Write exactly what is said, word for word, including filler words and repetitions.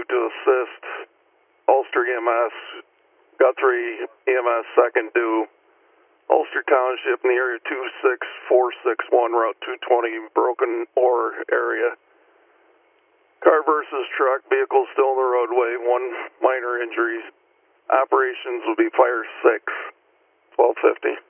to assist. Ulster E M S, Guthrie E M S second due. Ulster Township in the area two six four six one, Route two twenty, Broken Ore area. Car versus truck, vehicle still in the roadway, one minor injuries. Operations will be Fire six, twelve fifty.